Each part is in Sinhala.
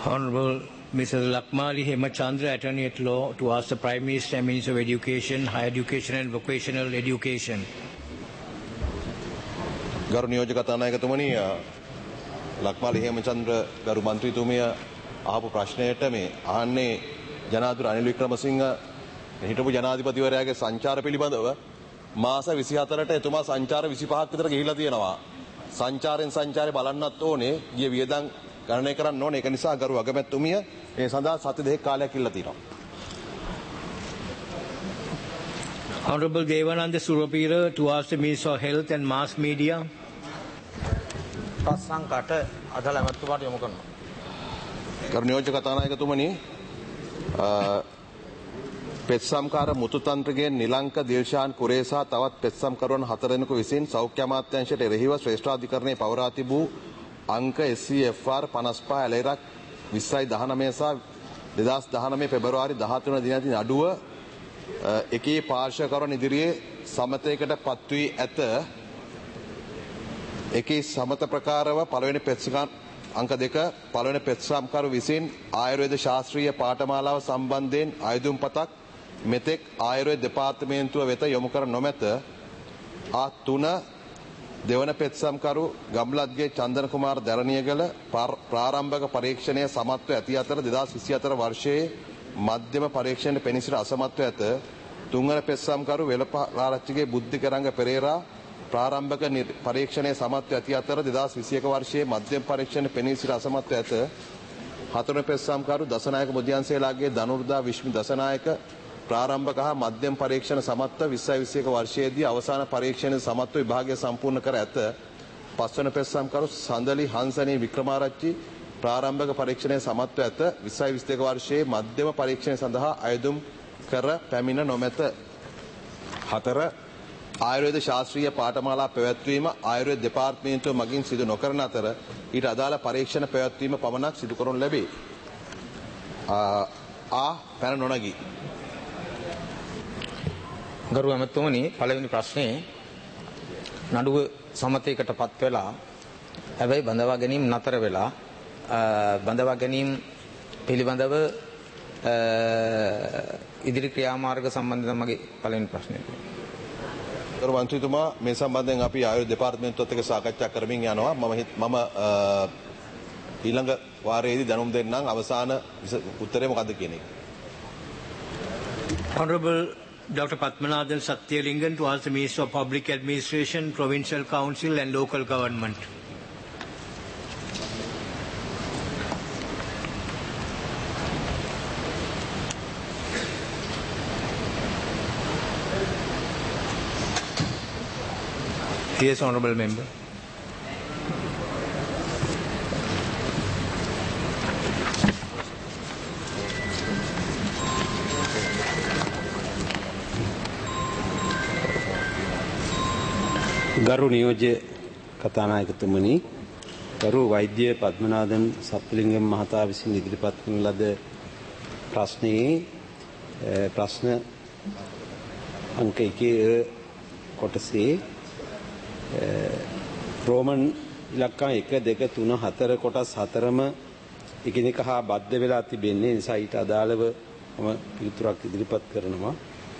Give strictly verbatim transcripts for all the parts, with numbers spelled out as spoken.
Honorable Missus Lakmali Hemachandra, Attorney at Law, to ask the Prime Minister and Minister of Education, Higher Education and Vocational Education. ගරු නියෝජ්‍ය කතානායකතුමනි, ලක්මාලි හේමචන්ද්‍ර ගරු මන්ත්‍රීතුමිය ආපු ප්‍රශ්නයට මේ අහන්නේ ජනාධිපති රනිල් වික්‍රමසිංහ හිටපු ජනාධිපතිවරයාගේ සංචාර පිළිබඳව. මාස විසිහතරට එතුමා සංචාර විසිපහක් විතර ගිහිලා තියෙනවා. සංචාරෙන් සංචාරේ බලන්නත් ඕනේ, ගිය වියදම් ගණනය කරන්න ඕනේ. ඒක නිසා ගරු අගමැතිතුමිය මේ සඳහා සති දෙකක් කාලයක් ඉල්ලා තියෙනවා. Honorable Devananda Surapira, to ask the Minister of Health and Mass Media. ප්‍රශ්නකට අදාළ ඇමතුමාට යොමු කරනවා. ගරු නියෝජ්‍ය කතානායකතුමනි, පෙත්සම්කාර මුතුතන්ත්‍රගේ නිලංක දිල්ෂාන් කුරේසා තවත් පෙත්සම්කරුවන් හතර දෙනෙකු විසින් සෞඛ්‍ය අමාත්‍යාංශයට එරෙහිව ශ්‍රේෂ්ඨාධිකරණයේ පවරා තිබූ අංක S C F R පනස් පහ ඇලෙරක් විස්සයි දහනවය සහ දෙදහස් දහනවය පෙබරවාරි දහතුන දිනදී නඩුව එකී පාර්ශ්වකරුවන් ඉදිරියේ සමතයකට පත් වී ඇත. එකී සමත ප්‍රකාරව පළවෙනි පෙත්සම් අංක දෙක පළවෙනි පෙත්සම්කරු විසින් ආයුර්වේද ශාස්ත්‍රීය පාඨමාලාව සම්බන්ධයෙන් අයදුම්පතක් මෙතෙක් ආයුර්වේද දෙපාර්තමේන්තුව වෙත යොමු කර නොමැත. ආ තුන දෙවන පෙත්සම්කරු ගම්ලත්ගේ චන්දන කුමාර දැරණියගල ප්‍රාරම්භක පරීක්ෂණය සමත්ව ඇති අතර දෙදහස් විසිහතර වර්ෂයේ මධ්‍යම පරීක්ෂණයට පෙනී සිට අසමත්ව ඇත. තුන්වන පෙත්සම්කරු වෙලපාරච්චිගේ බුද්ධිකරංග පෙරේරා ප්‍රාරම්භක පරීක්ෂණයේ සමත්ව ඇති අතර දෙදහස් විසිඑක වර්ෂයේ මධ්‍යම පරීක්ෂණයට පෙනී සිට අසමත්ව ඇත. හතරවන පෙත්සම්කරු දසනායක මුදියන්සේලාගේ ධනුර්දා විශ්මි දසනායක ප්‍රාරම්භක හා මධ්‍යම පරීක්ෂණ සමත්ව විස්සයි විසිඑක වර්ෂයේදී අවසාන පරීක්ෂණයේ සමත්ව විභාගය සම්පූර්ණ කර ඇත. පස්වන පෙත්සම්කරු සඳලි හංසනී වික්‍රමාරච්චි ප්‍රාරම්භක පරීක්ෂණයේ සමත්ව ඇත. විස්සයි විසිදෙක වර්ෂයේ මධ්‍යම පරීක්ෂණය සඳහා අයදුම් කර පැමිණ නොමැත. හතර ආයුර්වේද ශාස්ත්‍රීය පාඨමාලා පැවැත්වීම ආයුර්වේද දෙපාර්තමේන්තුව මගින් සිදු නොකරන අතර ඊට අදාළ පරීක්ෂණ පැවැත්වීම පමණක් සිදු කරනු ලැබේ. ආ පැන නොනගී. ගරු ඇමතුමනි, පළවෙනි ප්‍රශ්නේ නඩුව සමතයකට පත් වෙලා හැබැයි බඳවා ගැනීම නතර වෙලා බඳවා ගැනීම පිළිබඳව ඉදිරි ක්‍රියාමාර්ග සම්බන්ධව මගේ පළවෙනි ප්‍රශ්නය. ගරු මන්ත්‍රීතුමා, මේ සම්බන්ධයෙන් අපි ආයුර්වේද දෙපාර්තමේන්තුවත් එක්ක සාකච්ඡා කරමින් යනවා. මම මම ඊළඟ වාරයේදී දැනුම් දෙන්නම් අවසාන උත්තරේ මොකද්ද කියන එක. Honorable Doctor Padmanathan Satyalingan, to ask the Minister of Public Administration, Provincial Council and Local Government. Yes, Honourable Member. ගරු නියෝජ්‍ය කතානායකතුමනි, ගරු වෛද්‍ය පද්මනාදන් සත්ලිංගම් මහතා විසින් ඉදිරිපත් කරන ලද ප්‍රශ්නයේ ප්‍රශ්න අංක එකේ කොටසේ රෝමන් ඉලක්කම් එක දෙක තුන හතර කොටස් හතරම එකිනෙක හා බද්ධ වෙලා තිබෙන්නේ. නිසා ඊට අදාළව මම පිළිතුරක් ඉදිරිපත් කරනවා.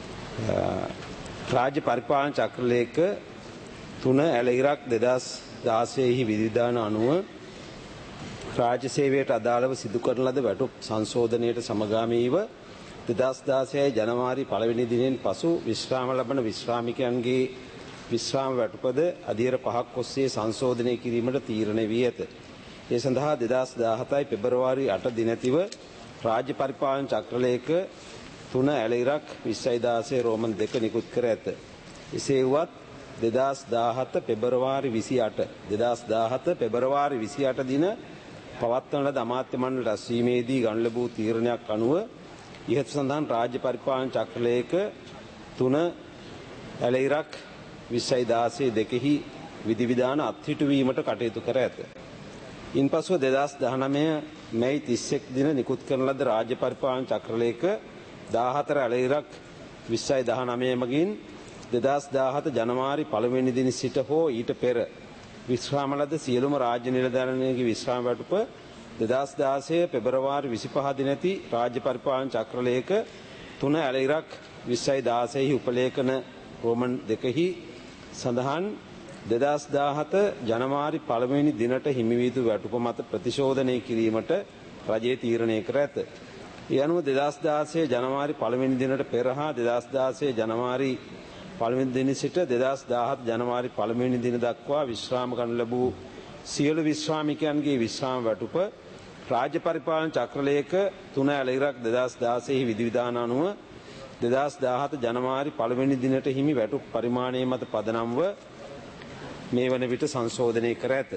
රාජ්‍ය පරිපාලන චක්‍රලේඛ තුන ඇල ඉරක් දෙදහස් දාසයෙහි විධිවිධාන අනුව රාජ්‍ය සේවයට අදාළව සිදු කරන ලද වැටුප් සංශෝධනයට සමගාමීව දෙදහස් දාසය ජනවාරි පළවෙනි දිනෙන් පසු විශ්‍රාම ලබන විශ්‍රාමිකයන්ගේ විශ්‍රාම වැටුපද අධීර පහක් ඔස්සේ සංශෝධනය කිරීමට තීරණය වී ඇත. ඒ සඳහා දෙදහස් දාහතයි පෙබරවාරි අට දිනතිව රාජ්‍ය පරිපාලන චක්‍රලේඛ තුන ඇල ඉරක් විස්සයි දාසය රෝමන් දෙක නිකුත් කර ඇත. එසේ වුවත් දෙදහස් දාහත පෙබරවාරි විසිඅට දෙදහස් දාහත පෙබරවාරි විසිඅට දින පවත්වන ලද අමාත්‍ය මණ්ඩල රැස්වීමේදී ගනු ලැබූ තීරණයක් අනුව ඉහත සඳහන් රාජ්‍ය පරිපාලන චක්‍රලේඛ තුන ඇල ඉරක් විස්සයි දාසය දෙකෙහි විධිවිධාන අත්හිටුවීමට කටයුතු කර ඇත. ඉන්පසුව දෙදහස් දහනවය මැයි තිස්එක දින නිකුත් කරන ලද රාජ්‍ය පරිපාලන චක්‍රලේඛ දාහතර ඇල ඉරක් විස්සයි දහනවය මගින් දෙදහස් දාහත ජනවාරි පළවෙනි දින සිට හෝ ඊට පෙර විශ්‍රාම ලද සියලුම රාජ්‍ය නිලධාරීන්ගේ විශ්‍රාම වැටුප දෙදහස් දාසය පෙබරවාරි විසිපහ දිනති රාජ්‍ය පරිපාලන චක්‍රලේඛ තුන ඇලයිරක් විස්සයි දාසයෙහි උපලේඛන රෝමන් දෙකෙහි සඳහන් දෙදහස් දාහත ජනවාරි පළමුවෙනි දිනට හිමි වී යුතු වැටුප මත ප්‍රතිශෝධනය කිරීමට රජය තීරණය කර ඇත. ඒ අනුව දෙදහස් දාසය ජනවාරි පළමුවෙනි දිනට පෙර හා දෙදහස් දාසය ජනවාරි පළමුවෙනි දින සිට දෙදහස් දාහත ජනවාරි පළමුවෙනි දින දක්වා විශ්‍රාම ගනු ලැබූ සියලු විශ්‍රාමිකයන්ගේ විශ්‍රාම වැටුප රාජ්‍ය පරිපාලන චක්‍රලේඛ තුන ඇලයිරක් දෙදහස් දාසයෙහි විධිවිධාන අනුව දෙදහස් දාහත ජනවාරි පළමුවෙනි දිනට හිමි වැටුප් පරිමාණය මත පදනම්ව මේ වන විට සංශෝධනය කර ඇත.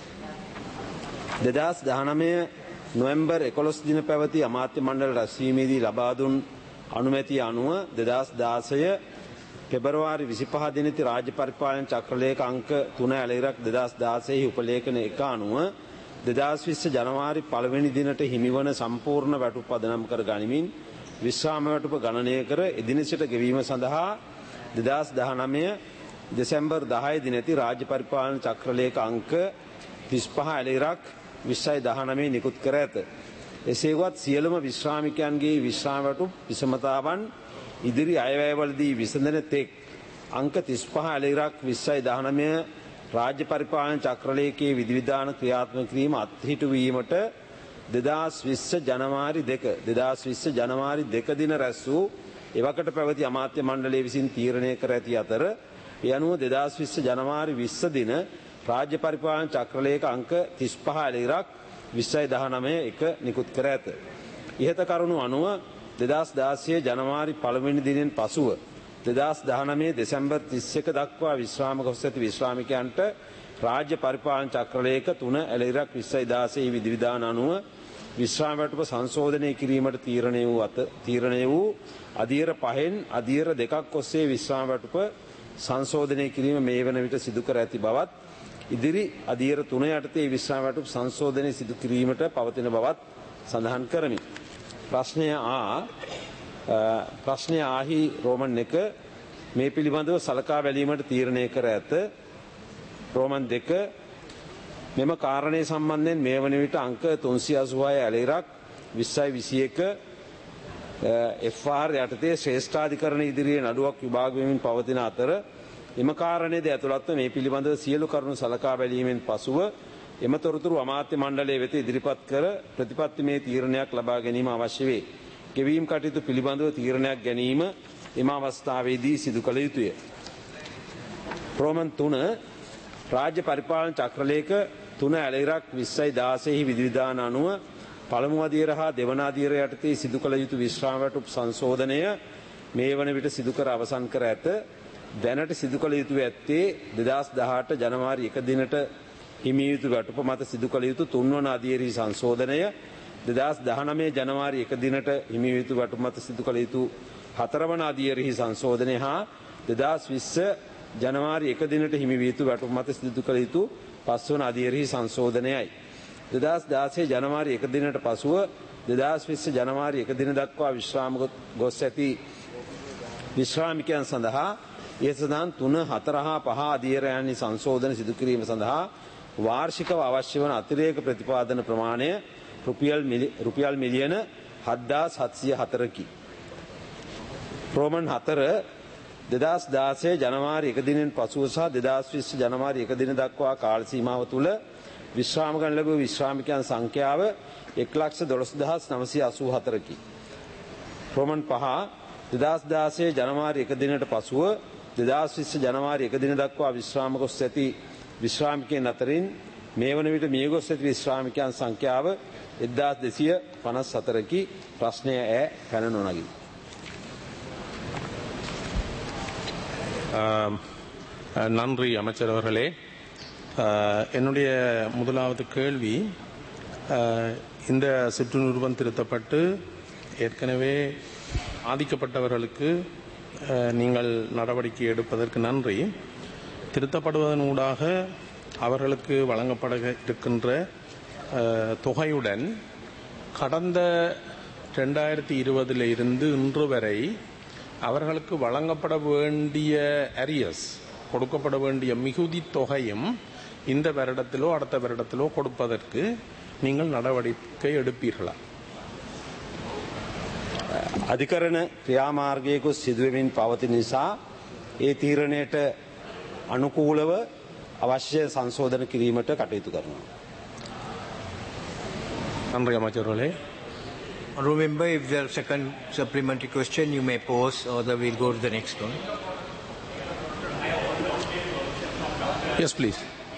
දෙදහස් දහනවය නොවැම්බර් එකොළොස් දින පැවති අමාත්‍ය මණ්ඩල රැස්වීමේදී ලබා දුන් අනුමැතිය අනුව දෙදහස් දාසය පෙබරවාරි විසිපහ දිනති රාජ්‍ය පරිපාලන චක්‍රලේඛ අංක තුන ඇලයිරක් දෙදහස් දාසයෙහි උපලේඛන එක අනුව දෙදහස් විස්ස ජනවාරි පළවෙනි දිනට හිමිවන සම්පූර්ණ වැටුප් පදනම් කර ගනිමින් විශ්‍රාම වැටුප ගණනය කර එදින සිට ගෙවීම සඳහා දෙදහස් දහනවය දෙසැම්බර් දහය දිනති රාජ්‍ය පරිපාලන චක්‍රලේඛ අංක තිස්පහ ඇලයිරක් විස්සයි දහනවය නිකුත් කර ඇත. එසේවත් සියලුම විශ්‍රාමිකයන්ගේ විශ්‍රාම වැටුප් විසමතාවන් ඉදිරි අයවැයවලදී විසඳන තෙක් අංක තිස්පහ ඇලයිරක් විස්සයි දහනවය රාජ්‍ය පරිපාලන චක්‍රලේඛයේ විධිවිධාන ක්‍රියාත්මක කිරීම අත්හිටු වීමට දෙදහස් විස්ස ජනවාරි දෙක දෙදහස් විස්ස ජනවාරි දෙක දින රැස් වූ එවකට පැවති අමාත්‍ය මණ්ඩලය විසින් තීරණය කර ඇති අතර ඒ අනුව දෙදහස් විස්ස ජනවාරි විස්ස දින රාජ්‍ය පරිපාලන චක්‍රලේඛ අංක තිස්පහ ඇලයිරක් විස්සයි දහනවය එක නිකුත් කර ඇත. ඉහත කරුණු අනුව දෙදහස් දාසය ජනවාරි පළමුවෙනි දිනෙන් පසුව දෙදහස් දහනවය දෙසැම්බර් තිස් එක දක්වා විශ්‍රාම ගොස් ඇති විශ්‍රාමිකයන්ට රාජ්‍ය පරිපාලන චක්‍රලේඛ තුන ඇලයිරක් විස්සයි දාසයෙහි විධිවිධාන අනුව විශ්‍රාම වැටුප සංශෝධනය කිරීමට තීරණය වූ අත තීරණය වූ අධීර පහෙන් අධීර දෙකක් ඔස්සේ විශ්‍රාම වැටුප සංශෝධනය කිරීම මේ වන විට සිදු කර ඇති බවත් ඉදිරි අධීර තුන යටතේ විශ්‍රාම වැටුප සංශෝධනය සිදු කිරීමට පවතින බවත් සඳහන් කරමි. ප්‍රශ්නය ආ ප්‍රශ්නය ආහි රෝමන් එක මේ පිළිබඳව සලකා බැලීමට තීරණය කර ඇත. රෝමන් දෙක මෙම කාරණය සම්බන්ධයෙන් මේ වන විට අංක තුන්සිය අසූහය ඇලයිරක් විස්සයි විසි එක එෆ් ආර් යටතේ ශ්‍රේෂ්ඨාධිකරණ ඉදිරියේ නඩුවක් විභාග වෙමින් පවතින අතර එම කාරණයද ඇතුළත්ව මේ පිළිබඳව සියලු කරුණු සලකා බැලීමෙන් පසුව එම තොරතුරු අමාත්‍ය මණ්ඩලය වෙත ඉදිරිපත් කර ප්‍රතිපත්තිමය තීරණයක් ලබා ගැනීම අවශ්‍ය වේ. ගෙවීම් කටයුතු පිළිබඳව තීරණයක් ගැනීම එම අවස්ථාවේදී සිදු කළ යුතුය. රෝමන් තුන රාජ්‍ය පරිපාලන චක්‍රලේඛ තුන ඇලයිරක් විස්සයි දාසයෙහි විධිවිධාන අනුව පළමු අධීර හා දෙවන අධීර යටතේ සිදු කළ යුතු විශ්‍රාම වැටුප් සංශෝධනය මේ වන විට සිදු කර අවසන් කර ඇත. දැනට සිදු කළ යුතු ඇත්තේ දෙදහස් දහඅට ජනවාරි එක දිනට හිමි යුතු වැටුප මත සිදු කළ යුතු තුන්වන අධීරෙහි සංශෝධනය දෙදහස් දහනවය ජනවාරි එක දිනට හිමි යුතු වැටුප මත සිදු කළ යුතු හතරවන අධීරෙහි සංශෝධනය හා දෙදහස් විස්ස ජනවාරි එක දිනට හිමි විය යුතු වැටුප මත සිදු කළ යුතු පස්වන අධීරෙහි සංශෝධනයයි. දෙදහස් දාසය ජනවාරි එක දිනට පසුව දෙදහස් විස්ස ජනවාරි එක දින දක්වා විශ්‍රාම ගොස් ඇති විශ්‍රාමිකයන් සඳහා ඒ සඳහන් තුන හතර හා පහ අධීරයන්හි සංශෝධන සිදු කිරීම සඳහා වාර්ෂිකව අවශ්‍ය වන අතිරේක ප්‍රතිපාදන ප්‍රමාණය රුපියල් මිලියන හත්දාස් හත්සිය හතරකි. රෝමන් හතර දෙදහස් දාසය ජනවාරි එක දිනෙන් පසුව සහ දෙදහස් විස්ස ජනවාරි එක දින දක්වා කාල සීමාව තුළ විශ්‍රාම ගන්න ලැබූ විශ්‍රාමිකයන් සංඛ්‍යාව එක් ලක්ෂ දොළොස් දහස් නවසිය අසූ හතරකි. රෝමන් පහ දෙදහස් දාසය ජනවාරි එක දිනට පසුව දෙදහස් විස්ස ජනවාරි එක දින දක්වා විශ්‍රාම ගොස් ඇති විශ්‍රාමිකයන් අතරින් මේ වන විට මිය ගොස් ඇති විශ්‍රාමිකයන් සංඛ්‍යාව එක්දාස් දෙසිය පනස් හතරකි. ප්‍රශ්නය ඈ පැන නොනගී. நன்றி அமைச்சர் அவர்களே. என்னுடைய முதலாவது கேள்வி, இந்த சிற்று நிறுவனம் திருத்தப்பட்டு ஏற்கனவே ஆதிக்கப்பட்டவர்களுக்கு நீங்கள் நடவடிக்கை எடுப்பதற்கு நன்றி. திருத்தப்படுவதன் ஊடாக அவர்களுக்கு வழங்கப்பட இருக்கின்ற தொகையுடன் கடந்த ரெண்டாயிரத்தி இருபதில் இருந்து இன்று வரை அவர்களுக்கு வழங்கப்பட வேண்டிய அரியஸ் கொடுக்கப்பட வேண்டிய மிகுதி தொகையும் இந்த வருடத்திலோ அடுத்த வருடத்திலோ கொடுப்பதற்கு நீங்கள் நடவடிக்கை எடுப்பீர்களா? අධිකරණ ක්‍රියාමාර්ගයක සිදුවමින් පවතින නිසා ඒ තීරණයට අනුකූලව අවශ්‍ය සංශෝධන කිරීමට කටයුතු කරනවා. நன்றி அமைச்சர்களே. Remember, if there is a second supplementary question, you may pause, or then we'll go to the next one. Yes, please.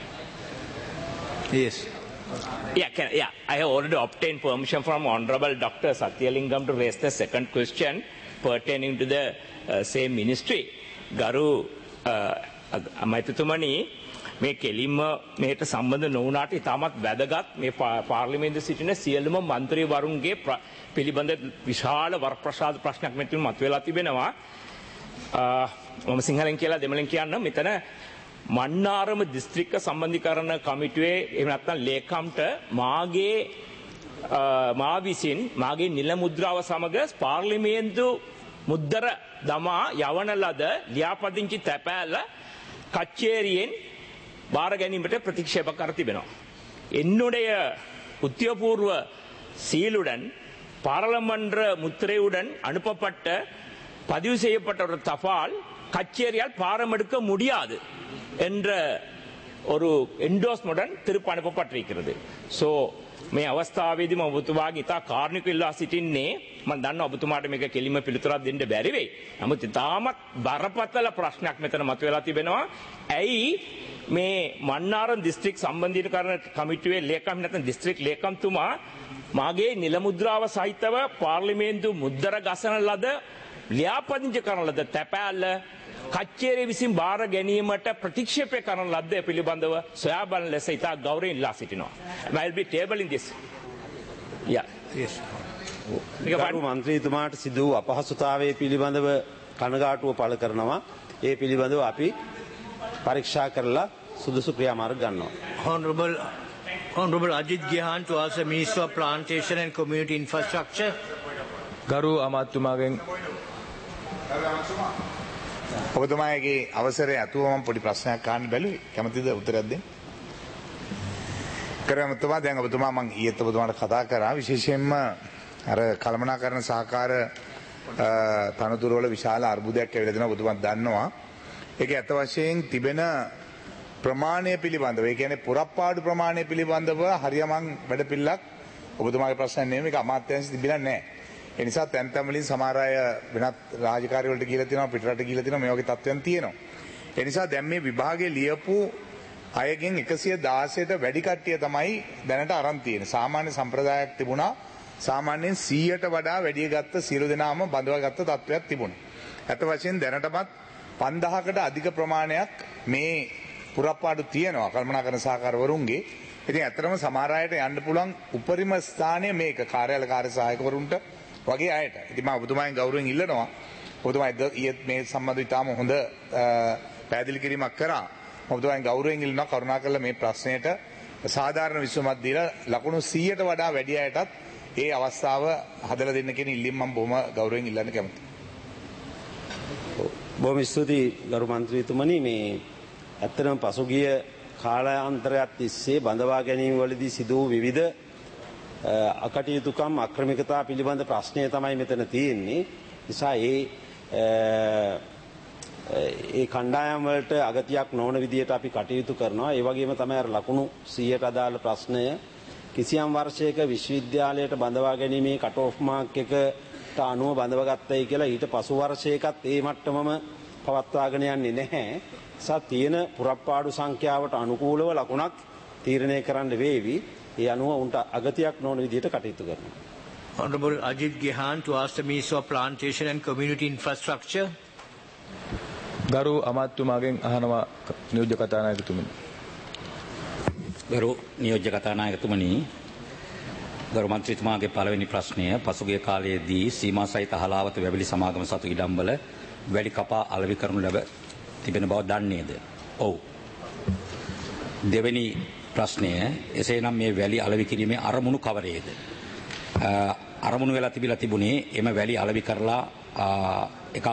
Yes. Yeah, can, yeah, I have already obtained permission from Honorable Doctor Satyalingam to raise the second question pertaining to the uh, same ministry. Garu අමාත්‍යතුමනි, මේ කෙලින්ම මේට සම්බන්ධ නොවුනාට ඉතාමත් වැදගත් මේ පාර්ලිමේන්තුවේ සිටින සියලුම മന്ത്രിවරුන්ගේ පිළිබඳ විශාල වරප්‍රසාද ප්‍රශ්නයක් මෙතන මතුවලා තිබෙනවා. මම සිංහලෙන් කියලා දෙමළෙන් කියන්න මෙතන මන්නාරම දිස්ත්‍රික්ක සම්බන්ධීකරණ කමිටුවේ එහෙම නැත්නම් ලේකම්ට මාගේ මා විසින් මාගේ නිල මුද්‍රාව සමග පාර්ලිමේන්තු මුද්දර දමා යවන ලද ලියාපදිංචි තැපෑල්ල කච්චේරියෙන් බාර ගැනීමට ප්‍රතික්ෂේප කර තිබෙනවා. என்னுடைய உத்தியோகபூர்வ சீலுடன் பாராளுமன்ற முத்திரையுடன் அனுப்பப்பட்ட பதிவு செய்யப்பட்ட ஒரு தபால் கச்சேரியால் பாரம் எடுக்க முடியாது என்ற ஒரு என்டோஸ்மென்ட் திருப்பி அனுப்பப்பட்டிருக்கிறது. ஸோ මේ අවස්ථාවේදීම ඔබතුමාගේ ඉතා කාර්නික ඉල්ලා සිටින්නේ මම දන්නවා ඔබතුමාට මේක කෙලිම පිළිතුරක් දෙන්න බැරි වෙයි. නමුත් ඉතාමත් බරපතල ප්‍රශ්නයක් මෙතන මතුවලා තිබෙනවා. ඇයි මේ මන්නාරම් දිස්ත්‍රික් සම්බන්ධීකරණ කමිටුවේ ලේකම් නැත්නම් දිස්ත්‍රික් ලේකම්තුමා මාගේ නිල මුද්‍රාව සහිතව පාර්ලිමේන්තු මුද්දර ගසන ලද ලියාපදිංචි කරන ලද තැපෑල්ල කච්චේරිය විසින් බාර ගැනීමට ප්‍රතික්ෂේප කරන ලද්ද පිළිබඳව සොයා බලන ලෙස ඉතා ගෞරවයෙන් ඉල්ලා සිටිනවා. I will be tabling this. Yeah. Yes. ගරු මන්ත්‍රීතුමාට සිදු වූ අපහසුතාවයේ පිළිබඳව කනගාටුව පළ කරනවා. ඒ පිළිබඳව අපි පරීක්ෂා කරලා සුදුසු ක්‍රියාමාර්ග ගන්නවා. Honorable Honorable Ajit Gihan to ask the Minister of Plantation and Community Infrastructure. ගරු අමාත්‍යතුමාගෙන් ඔබතුමාගේ අවසරය අතුව මම පොඩි ප්‍රශ්නයක් අහන්න බැලුවේ. කැමතිද උත්තරයක් දෙන්න? කරමතුමා දැන් ඔබතුමා මම ඊයේත් ඔබතුමාට කතා කරා විශේෂයෙන්ම අර කළමනාකරණ සහකාර තනතුරු වල විශාල අර්බුදයක් ඇවිල්ලා දෙනවා ඔබතුමා දන්නවා. ඒක ඇත්ත වශයෙන් තිබෙන ප්‍රමාණය පිළිබඳව ඒ කියන්නේ පුරප්පාඩු ප්‍රමාණය පිළිබඳව හරියමං වැඩපිළිවෙලක් ඔබතුමාගේ ප්‍රශ්නයක් නෙමෙයි මේක අමාත්‍යාංශ තිබිලා නැහැ. ඒ නිසා තැන් තැන් වලින් සමහර අය වෙනත් රාජකාරි වලට ගිහලා තියෙනවා පිටරට ගිහලා තියෙනවා මේ වගේ තත්ත්වයන් තියෙනවා. ඒ නිසා දැන් මේ විභාගයේ ලියපු අයගෙන් එකසිය දාසයට වැඩි කට්ටිය තමයි දැනට අරන් තියෙන්නේ. සාමාන්‍ය සම්ප්‍රදායක් තිබුණා. සාමාන්‍යයෙන් සීයට වඩා වැඩි ගත්ත සියලු දෙනාම බඳවාගත්ත තත්ත්වයක් තිබුණා. අත වශයෙන් දැනටමත් පන්දහකට අධික ප්‍රමාණයක් මේ පුරප්පාඩු තියෙනවා කල්පනාකරන සහකාරවරුන්ගේ. ඉතින් ඇත්තටම සමහර අයට යන්න පුළුවන් උපරිම ස්ථානය මේක කාර්යාල කාර්ය සහායකවරුන්ට වගේ අයට. ඉතින් මම ඔබතුමාගෙන් ගෞරවයෙන් ඉල්ලනවා. ඔබතුමා ඊයේ මේ සම්බන්ධව ඉතාම හොඳ පැහැදිලි කිරීමක් කරා. ඔබතුමාගෙන් ගෞරවයෙන් ඉල්ලනවා කරුණාකරලා මේ ප්‍රශ්නයට සාධාරණ විසඳුමක් දීලා ලකුණු සීයට වඩා වැඩි අයටත් ඒ අවස්ථාව හදලා දෙන්න කියන ඉල්ලීම මම බොහොම ගෞරවයෙන් ඉල්ලන්න කැමතියි. බොහොම ස්තුතියි ගරු මන්ත්‍රීතුමනි මේ ඇත්තටම පසුගිය කාලාන්තරයක් තිස්සේ බඳවා ගැනීම වලදී සිදු වූ විවිධ අකටයුතුකම් අක්‍රමිකතා පිළිබඳ ප්‍රශ්නය තමයි මෙතන තියෙන්නේ. නිසා ඒ ඒ කණ්ඩායම් වලට අගතියක් නොවන විදියට අපි කටයුතු කරනවා. ඒ වගේම තමයි අර ලකුණු සීයට අදාළ ප්‍රශ්නය කිසියම් වර්ෂයක විශ්වවිද්‍යාලයට බඳවා ගැනීමේ කට් ඔෆ් මාක් එකට අනුව බඳවගත්තයි කියලා ඊට පසු වර්ෂයකත් ඒ මට්ටමම පවත්වාගෙන යන්නේ නැහැ. නිසා තියෙන පුරප්පාඩු සංඛ්‍යාවට අනුකූලව ලකුණක් තීරණය කරන්න වේවි. ඒ අනුව උන්ට අගතියක් නොවන විදිහට කටයුතු කරනවා. Honorable Ajit Gihan to ask the Minister of Plantation and Community Infrastructure. ගරු අමාත්‍යතුමාගෙන් අහනවා නියෝජ්‍ය කතානායකතුමනි. ගරු නියෝජ්‍ය කතානායකතුමනි, ගරු මන්ත්‍රීතුමාගේ පළවෙනි ප්‍රශ්නය පසුගිය කාලයේදී සීමා සහිත හලාවත වැවිලි සමාගම සතු ඉඩම්වල වැඩි කපා අලෙවි කරනු ලැබ තිබෙන බව දන්නේද? ඔව්. දෙවෙනි ප්‍රශ්නය, එසේනම් මේ වැලි අලෙවි කිරීමේ අරමුණු කවරේද? අරමුණු වෙලා තිබිලා තිබුණේ එම වැලි අලෙවි කරලා එකක්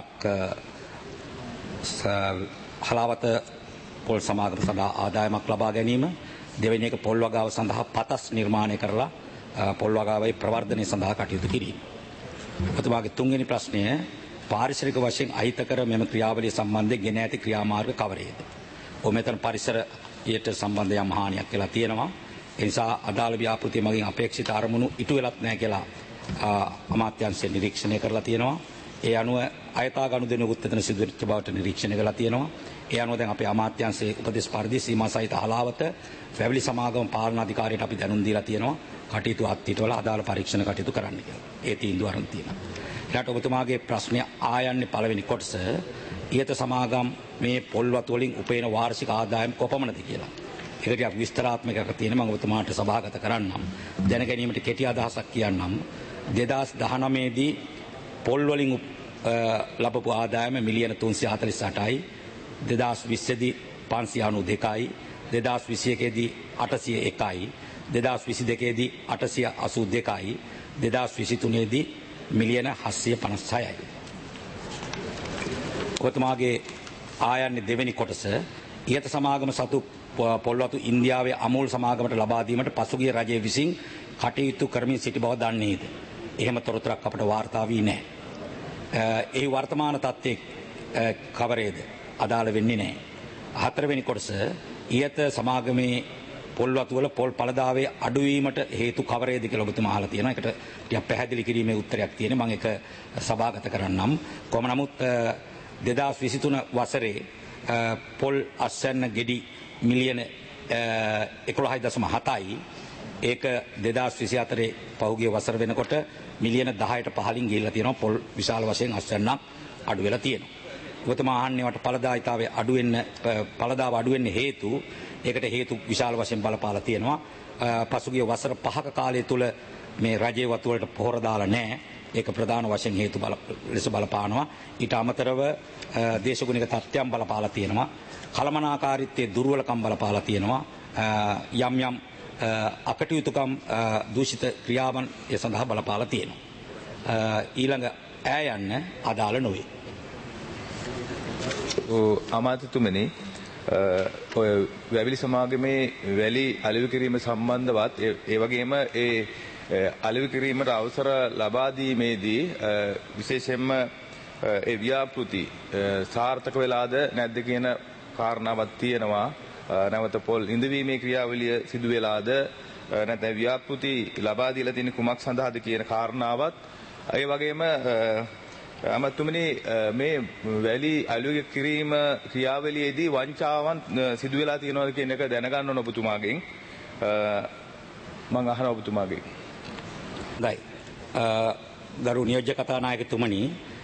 හලාවත පොල් සමාගම සඳහා ආදායමක් ලබා ගැනීම, දෙවෙනි එක පොල් වගාව සඳහා පතස් නිර්මාණය කරලා පොල් වගාවේ ප්‍රවර්ධනය සඳහා කටයුතු කිරීම. ඔබතුමාගේ තුන්වෙනි ප්‍රශ්නය පාරිසරික වශයෙන් අහිතකර මෙම ක්‍රියාවලිය සම්බන්ධයෙන් ගෙන ඇති ක්‍රියාමාර්ග කවරේද? ඔබ මෙතන පරිසරයට සම්බන්ධ යම් හානියක් කියලා තියෙනවා. ඒ නිසා අදාළ ව්‍යාපෘතිය මගින් අපේක්ෂිත අරමුණු ඉටු වෙලත් නැහැ කියලා අමාත්‍යාංශය නිරීක්ෂණය කරලා තියෙනවා. ඒ අනුව අයථා ගනුදෙනුකුත් එතන සිදු වෙච්ච බවට නිරීක්ෂණය කරලා තියෙනවා. ඒ අනුව දැන් අපේ අමාත්‍යාංශයේ උපදෙස් පරිදි සීමා සහිත හලාවත වැවිලි සමාගම පාලනාධිකාරියට අපි දැනුම් දීලා තියෙනවා. කටයුතු අත්හිටවල අදාළ පරීක්ෂණ කටයුතු කරන්න කියලා. ඒ තීන්දුව අරන් තියෙනවා. ඊට ඔබතුමාගේ ප්‍රශ්නය ආයන්නේ පළවෙනි කොටස ඊට සමාගම් මේ පොල් වතු වලින් උපයන වාර්ෂික ආදායම් කොපමණද කියලා. ඒක ටිකක් විස්තරාත්මකව තියෙන මම ඔබතුමාට සභාගත කරන්නම්. දැන ගැනීමට කෙටි අදහසක් කියන්නම්. දෙදාස් දහනවය දී පොල් වලින් ලැබපු ආදායම මිලියන තුන්සිය හතළිස් අටයි. දෙදාස් විස්ස දී පන්සිය අනූ දෙකයි. දෙදාස් විසි එකේ දී අටසිය එකයි. දෙදාස් විසි දෙකේ දී අටසිය අසූ දෙකයි. දෙදාස් විසි තුනේ දී මිලියන හත්සිය පනස් හයයි. ඔබතුමාගේ ආයන්නේ දෙවෙනි කොටස ඊට සමාගම සතු පොල්වතු ඉන්දියාවේ අමූල් සමාගමට ලබා දීමට පසුගිය රජය විසින් කටයුතු කරමින් සිටි බව දන්නේද? එහෙම තොරතුරක් අපට වාර්තා වී නැහැ. ඒ වර්තමාන තත්ත්වයේ කවරේද? අදාළ වෙන්නේ නැහැ. හතරවෙනි කොටස ඊට සමාගමේ පොල්වතු වල පොල් පළදාවේ අඩුවීමට හේතු කවරේද කියලා ඔබතුමා අහලා තියෙනවා. ඒකට ටිකක් පැහැදිලි කිරීමේ උත්තරයක් තියෙනවා. මම ඒක සභාගත කරන්නම්. කොහොම නමුත් දෙදාස් විසි තුන වසරේ පොල් අස්වැන්න ගෙඩි මිලියන එකොළහයි දශම හතයි. ඒක දෙදාස් විසි හතරේ පහුගිය වසර වෙනකොට මිලියන දහයට පහළින් ගිහිල්ලා තියෙනවා. පොල් විශාල වශයෙන් අස්වැන්නක් අඩු වෙලා තියෙනවා. ඔබතුමා අහන්නේ වට ඵලදායිතාවේ අඩු වෙන්න ඵලදාව අඩු වෙන්න හේතු ඒකට හේතු විශාල වශයෙන් බලපාලා තියෙනවා. පසුගිය වසර පහක කාලය තුල මේ රජයේ වතු වලට පොහොර දාලා නැහැ. ඒක ප්‍රධාන වශයෙන් හේතු බල ලෙස බලපානවා. ඊට අමතරව දේශගුණික තත්ත්වයන් බලපාලා තියෙනවා. කලමනාකාරීත්වයේ දුර්වලකම් බලපාලා තියෙනවා. යම් යම් අකටයුතුකම් දූෂිත ක්‍රියාවන් ඒ සඳහා බලපාලා තියෙනවා. ඊළඟ ඈ යන්න අදාළ නොවේ. අමාත්‍යතුමනි ඔය වැවිලි සමාගමේ වැලි අලෙවි කිරීම සම්බන්ධවත් ඒ වගේම ඒ අලෙවි කිරීමට අවසර ලබා දීමේදී විශේෂයෙන්ම ඒ ව්‍යාපෘති සාර්ථක වෙලාද නැද්ද කියන කාරණාවක් තියෙනවා. නැවත පොල් ඉඳවීමේ ක්‍රියාවලිය සිදු වෙලාද නැත්නම් ව්‍යාපෘති ලබා දීලා තියෙන කුමක් සඳහාද කියන කාරණාවත් ඒ වගේම අමතුමනි මේ වැලි අලෙවි කිරීම ක්‍රියාවලියේදී වංචාවන් සිදු වෙලා තියෙනවද කියන එක දැනගන්න ඕන ඔබතුමාගෙන්. මම අහනවා ඔබතුමාගෙන්. හොඳයි. ගරු නියෝජ්‍ය කතානායකතුමනි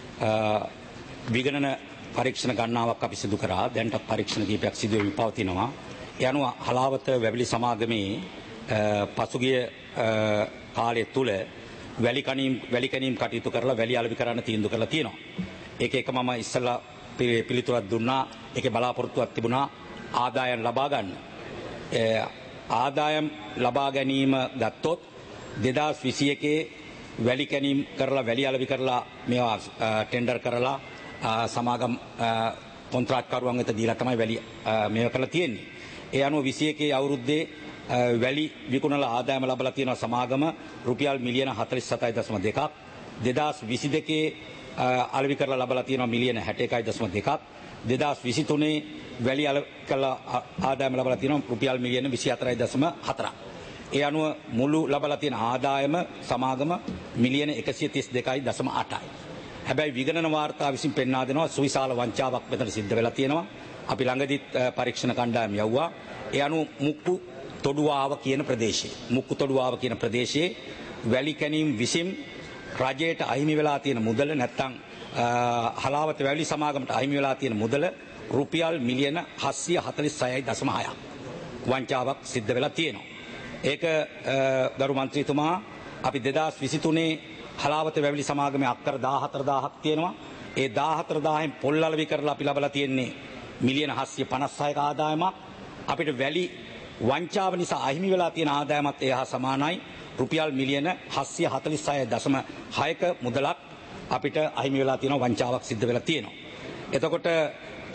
විගණන පරීක්ෂණ ගණනාවක් අපි සිදු කරා. දැන්ට පරීක්ෂණ කීපයක් සිදු වෙමින් පවතිනවා. ඒ අනුව හලාවත වැවිලි සමාගමේ පසුගිය කාලය තුල වැලි කණීම් වැලි කණීම් කටයුතු කරලා වැලි අලෙවි කරන්න තීන්දුව කරලා තියෙනවා. ඒක එක මම ඉස්සලා පිළිතුරක් දුන්නා. ඒකේ බලාපොරොත්තුවක් තිබුණා ආදායම් ලබා ගන්න. ආදායම් ලබා ගැනීම ගත්තොත් දෙදාස් විසි එකේ වැලි කණීම් කරලා වැලි අලෙවි කරලා මේවා ටෙන්ඩර් කරලා සමාගම් කොන්ත්‍රාත්කරුවන් වෙත දීලා තමයි වැලි මේවා කරලා තියෙන්නේ. ඒ අනුව විසි එකේ අවුරුද්දේ වැලි විකුණලා ආදායම ලබලා තියෙන සමාගම රුපියල් මිලියන හතළිස් හතයි දශම දෙකක්. දෙදාස් විසි දෙකේ අලෙවි කරලා ලබලා තියෙන මිලියන හැට එකයි දශම දෙකක්. දෙදාස් විසි තුනේ වැලි අලෙවි කරලා ආදායම ලබලා තියෙන රුපියල් මිලියන විසි හතරයි දශම හතරක්. ඒ අනුව මුළු ලබලා තියෙන ආදායම සමාගම මිලියන එකසිය තිස් දෙකයි දශම අටයි. හැබැයි විගණන වාර්තා විසින් පෙන්වා දෙනවා සුවිශාල වංචාවක් මෙතන සිද්ධ වෙලා තියෙනවා. අපි ළඟදිත් පරීක්ෂණ කණ්ඩායම යවුවා. ඒ අනුව මුක්කු තොඩුවාව කියන ප්‍රදේශයේ මුක්කු තොඩුවාව කියන ප්‍රදේශයේ වැලි කැණීම් විසින් රජයට අහිමි වෙලා තියෙන මුදල නැත්නම් හලාවත වැලි සමාගමට අහිමි වෙලා තියෙන මුදල රුපියල් මිලියන හත්සිය හතළිස් හයයි දශම හයක් වංචාවක් සිද්ධ වෙලා තියෙනවා. ඒක ගරු මන්ත්‍රීතුමා අපි දෙදාස් විසි තුනේ හලාවත වැවිලි සමාගමේ අක්කර දාහතර දාහක් තියෙනවා. ඒ දාහතර දාහෙන් පොල් අලෙවි කරලා අපි ලබලා තියෙන්නේ මිලියන හත්සිය පනස් හයක ආදායමක්. අපිට වැලි වංචාව නිසා අහිමි වෙලා තියෙන ආදායමත් ඒ හා සමානයි. රුපියල් මිලියන හත්සිය හතළිස් හය දශම හයක මුදලක් අපිට අහිමි වෙලා තියෙන වංචාවක් සිද්ධ වෙලා තියෙනවා. එතකොට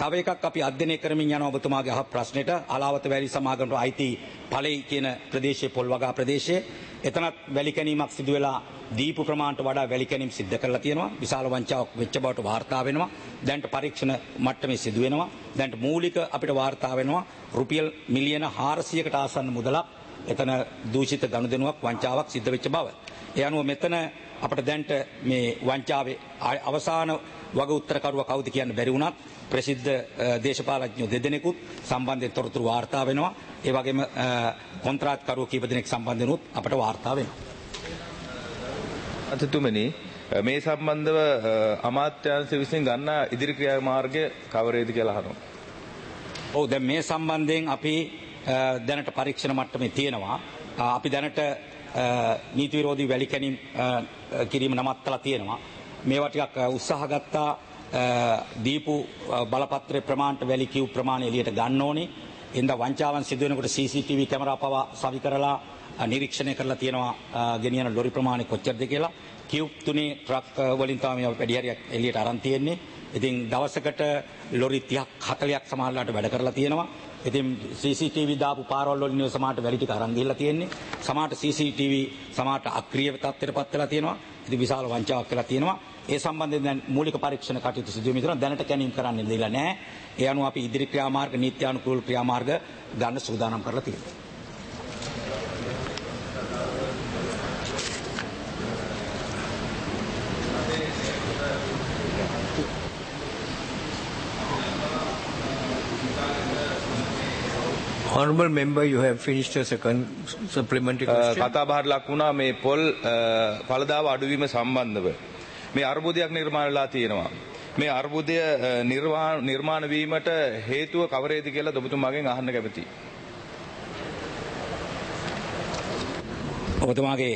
තව එකක් අපි අධ්‍යයනය කරමින් යන ඔබතුමාගේ අහ ප්‍රශ්නෙට අලාවත වැලි සමාගමට අයිති ඵලයි කියන ප්‍රදේශයේ පොල්වගා ප්‍රදේශයේ එතනත් වැලි කැණීමක් සිදු වෙලා දීපු ප්‍රමාණයට වඩා වැලි කැණීම් සිද්ධ කරලා තියෙනවා. විශාල වංචාවක් වෙච්ච බවට වාර්තා වෙනවා. දැන්ට පරීක්ෂණ මට්ටමේ සිදු වෙනවා. දැන්ට මූලික අපිට වාර්තා වෙනවා රුපියල් මිලියන හාරසියයකට ආසන්න මුදලක් එතන දූෂිත ගනුදෙනුවක් වංචාවක් සිද්ධ වෙච්ච බව. ඒ අනුව මෙතන අපිට දැන්ට මේ වංචාවේ අවසාන වග උත්තරකරුවා කවුද කියන්න බැරි වුණත් ප්‍රසිද්ධ දේශපාලඥයෝ දෙදෙනෙකුත් සම්බන්ධයෙන් තොරතුරු වාර්තා වෙනවා. ඒ වගේම කොන්ත්‍රාත්කරුවෝ කීප දෙනෙක් සම්බන්ධ අපට වාර්තා වෙනවා. අතිතුමනි මේ සම්බන්ධව අමාත්‍යාංශ විසින් ගන්න ඉදිරි ක්‍රියාමාර්ගය කවරේද කියලා අහනවා. ඔව් දැන් මේ සම්බන්ධයෙන් අපි දැනට පරීක්ෂණ මට්ටමේ තියෙනවා. අපි දැනට නීති විරෝධී වැලි කැණීම් කිරීම නවත්තලා තියෙනවා. මේවා ටිකක් උත්සාහ ගත්තා දීපු බලපත්‍රයේ ප්‍රමාණයට වැලි කියු ප්‍රමාණය එළියට ගන්න ඕනේ. එඳ වංචාවන් සිදු වෙනකොට සී සී ටී වී කැමරා පවා සවි කරලා නිරීක්ෂණය කරලා තියෙනවා ගෙනියන ලොරි ප්‍රමාණය කොච්චරද කියලා. කියුබ් තුනේ ට්‍රක් වලින් තමයි අපි වැඩි හරියක් එළියට අරන් තියෙන්නේ. ඉතින් දවසකට ලොරි තිහක් හතළිහක් සමහරලාට වැඩ කරලා තියෙනවා. ඉතින් සී සී ටී වී දාපු පාරවල් වලින් සමහරට වැලි ටික අරන් ගිහිල්ලා තියෙන්නේ. සමහරට සී සී ටී වී සමහරට අක්‍රීය තත්ත්වයටපත් වෙලා තියෙනවා. ඉතින් විශාල වංචාවක් වෙලා තියෙනවා. ඒ සම්බන්ධයෙන් දැන් මූලික පරීක්ෂණ කටයුතු සිදු වෙමින් තියෙනවා. දැනට කැණීම් කරන්න දෙලා නැහැ. ඒ අනුව අපි ඉදිරි ක්‍රියාමාර්ග නීත්‍යානුකූල ක්‍රියාමාර්ග ගන්න සූදානම් කරලා තියෙනවා. Honourable member, you have finished a second supplementary question. කතා බහට ලක් වුණා මේ පොල් ඵලදාව අඩුවීම සම්බන්ධව. මේ අර්බුදයක් නිර්මාණය වෙලා තියෙනවා. මේ අර්බුදය නිර්මාණ වීමට හේතුව කවරේද කියලා ඔබතුමාගෙන් අහන්න කැමතියි. ඔබතුමාගේ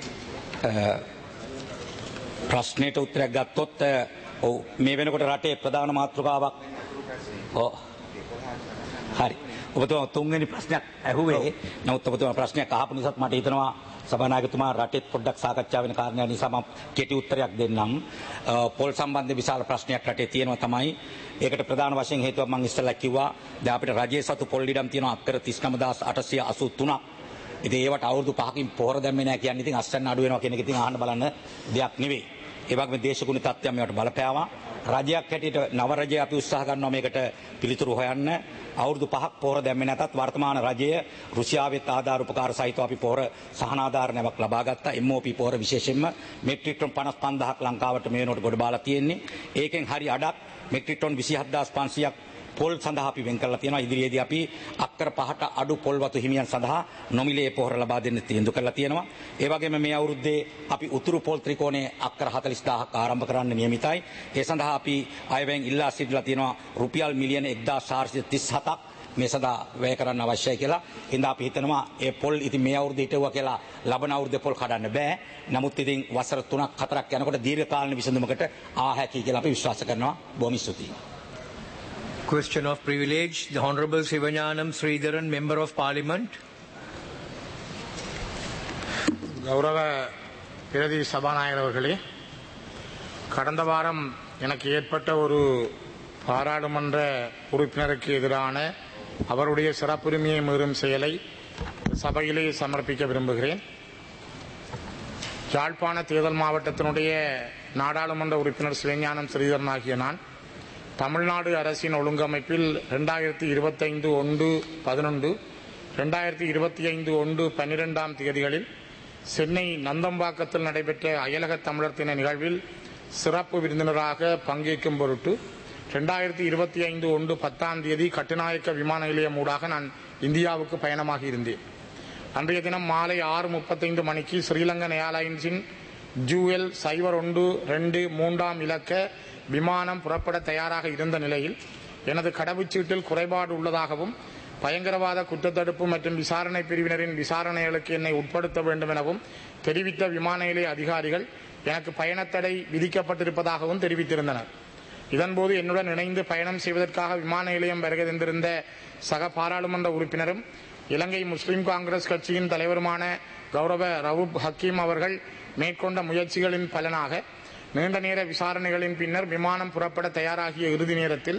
ප්‍රශ්නෙට උත්තරයක් ගත්තොත් ඔව් මේ වෙනකොට රටේ ප්‍රධාන මාතෘකාවක් ඔව් හරි. ඔබතුමා තුන්වෙනි ප්‍රශ්නයක් ඇහුවේ. නමුත් ඔබතුමා ප්‍රශ්නයක් අහපු නිසාත් මට හිතෙනවා සභානායකතුමා රටේත් පොඩ්ඩක් සාකච්ඡා වෙන කාරණා නිසා මම කෙටි උත්තරයක් දෙන්නම්. පොල් සම්බන්ධ විශාල ප්‍රශ්නයක් රටේ තියෙනවා තමයි. ඒකට ප්‍රධාන වශයෙන් හේතුව මම ඉස්සෙල්ලා කිව්වා. දැන් අපිට රජයේ සතු පොල් ඉඩම් තියෙනවා අක්කර තිස් නවය දහස් අටසිය අසූ තුනක්. ඉතින් ඒවට අවුරුදු පහකින් පොහොර දැම්මේ නැහැ කියන්නේ ඉතින් අස්සන්න අඩු වෙනවා කියන එක ඉතින් අහන්න බලන්න දෙයක් නෙවෙයි. ඒ වගේම දේශගුණ තත්ත්වයන් මේවට බලපෑවා. රජයක් හැටියට නව රජය අපි උත්සාහ කරනවා මේකට පිළිතුරු හොයන්න. අවුරුදු පහක් පොහොර දැම්මේ නැතත් වර්තමාන රජය රුසියාවෙත් ආධාර උපකාර සහිතව අපි පොහොර සහනාධාරණයක් ලබා ගත්තා. එම් ඕ පී පොහොර විශේෂයෙන්ම මෙට්‍රික් टन පනස් පන්දාහක් ලංකාවට මේ වෙනකොට ගොඩ බාලා තියෙන්නේ. ඒකෙන් හරි අඩක් මෙට්‍රික් टन විසිහත් දහස් පන්සීයක් පොල් සඳහා අපි වෙන් කරලා තියෙනවා. ඉදිරියේදී අපි අක්කර පහට අඩු පොල් වතු හිමියන් සඳහා නොමිලේ පොහොර ලබා දෙන්න තීන්දුව කරලා තියෙනවා. ඒ වගේම මේ අවුරුද්දේ අපි උතුරු පොල් ත්‍රිකෝණයේ අක්කර හතළිස් දාහක් ආරම්භ කරන්න නියමිතයි. ඒ සඳහා අපි අයවැයෙන් ඉල්ලා සිටලා තියෙනවා රුපියල් මිලියන එක්දාස් හාරසිය තිස් හතක් මේ සඳහා වැය කරන්න අවශ්‍යයි කියලා. හින්දා අපි හිතනවා ඒ පොල් ඉතින් මේ අවුරුද්දේ හිටුවා කියලා ලබන අවුරුද්දේ පොල් කඩන්න බෑ. නමුත් ඉතින් වසර තුනක් හතරක් යනකොට දීර්ඝකාලීන විසඳුමකට ආ හැකි කියලා අපි විශ්වාස කරනවා. බොහොම ස්තුතියි. Question of privilege, the Honourable Sivanyanam Sridharan, Member of Parliament. கௌரவ பிரதி சபாநாயகர் அவர்களே, கடந்த வாரம் எனக்கு ஏற்பட்ட ஒரு பாராளுமன்ற உறுப்பினருக்கு எதிரான அவருடைய சிறப்புரிமையை மீறும் செயலை சபையிலே சமர்ப்பிக்க விரும்புகிறேன். யாழ்ப்பாண தேர்தல் மாவட்டத்தினுடைய நாடாளுமன்ற உறுப்பினர் சிவஞானம் ஸ்ரீதரன் ஆகிய நான் தமிழ்நாடு அரசின் ஒழுங்கமைப்பில் இரண்டாயிரத்தி இருபத்தைந்து ஒன்று பதினொன்று இரண்டாயிரத்தி இருபத்தி ஐந்து ஒன்று பன்னிரெண்டாம் தேதிகளில் சென்னை நந்தம்பாக்கத்தில் நடைபெற்ற அயலக தமிழர் தின நிகழ்வில் சிறப்பு விருந்தினராக பங்கேற்கும் பொருட்டு இரண்டாயிரத்தி இருபத்தி ஐந்து ஒன்று பத்தாம் தேதி கட்டுநாயக்க விமான நிலையம் ஊடாக நான் இந்தியாவுக்கு பயணமாகி இருந்தேன். அன்றைய தினம் மாலை ஆறு முப்பத்தைந்து மணிக்கு ஸ்ரீலங்கன் ஏர்லைன்ஸின் ஜூஎல் சைபர் ஒன்று ரெண்டு மூன்றாம் இலக்க விமானம் புறப்பட தயாராக இருந்த நிலையில் எனது கடவுச்சீட்டில் குறைபாடு உள்ளதாகவும் பயங்கரவாத குற்றத்தடுப்பு மற்றும் விசாரணை பிரிவினரின் விசாரணைகளுக்கு என்னை உட்படுத்த வேண்டும் எனவும் தெரிவித்த விமான நிலைய அதிகாரிகள் எனக்கு பயணத்தடை விதிக்கப்பட்டிருப்பதாகவும் தெரிவித்திருந்தனர். இதன்போது என்னுடன் இணைந்து பயணம் செய்வதற்காக விமான நிலையம் வருகை தந்திருந்த சக பாராளுமன்ற உறுப்பினரும் இலங்கை முஸ்லிம் காங்கிரஸ் கட்சியின் தலைவருமான கௌரவ ரவூப் ஹக்கீம் அவர்கள் மேற்கொண்ட முயற்சிகளின் பலனாக நீண்ட நேர விசாரணைகளின் பின்னர் விமானம் புறப்பட தயாராகிய இறுதி நேரத்தில்